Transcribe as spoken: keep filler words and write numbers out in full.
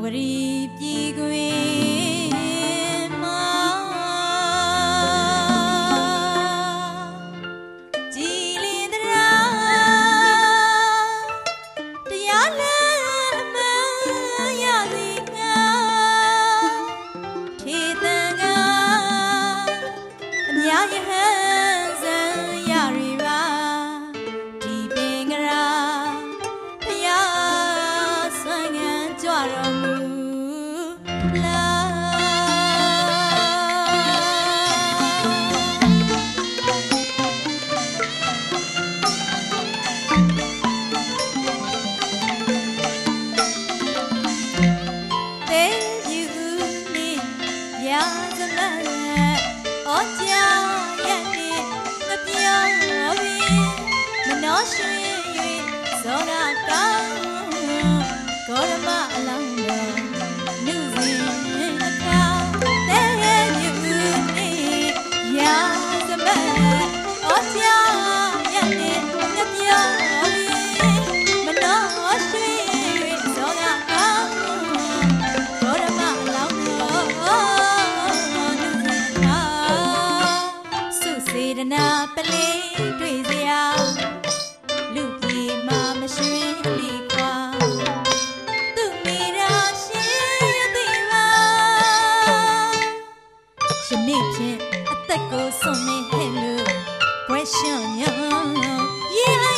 ရီပြည်ကွင်မှာကြည်လင်တရားတရားလည်းအမှန်ရသည်ငါထေတန်ကအများယဟန်စံရရီပါဒီပင်ကရာဖယားဆွမ်းငံကြွတော်မူရွှင်၍ဇောရကောင်းဂေါရမအလောင်းတော်နုစဉ်အကောင်းတဲမြူနေရာစမတ်ဩကြာရတဲ့ငပြောမနောရွှင်၍ဇောရကောင်းဂေါရမအလောင်းတော်နုစဉ်အကောင်းစုစေတနာပလေးတွေ့စရာလူပြေမှာမရွှင်လီခွာသူမိရာရှင်ရသည်ပါယနေ့ဖြင့်အသက်ကိုဆုံးနေဟဲ့လို့ဘွဲ့ရှော့ညောရေ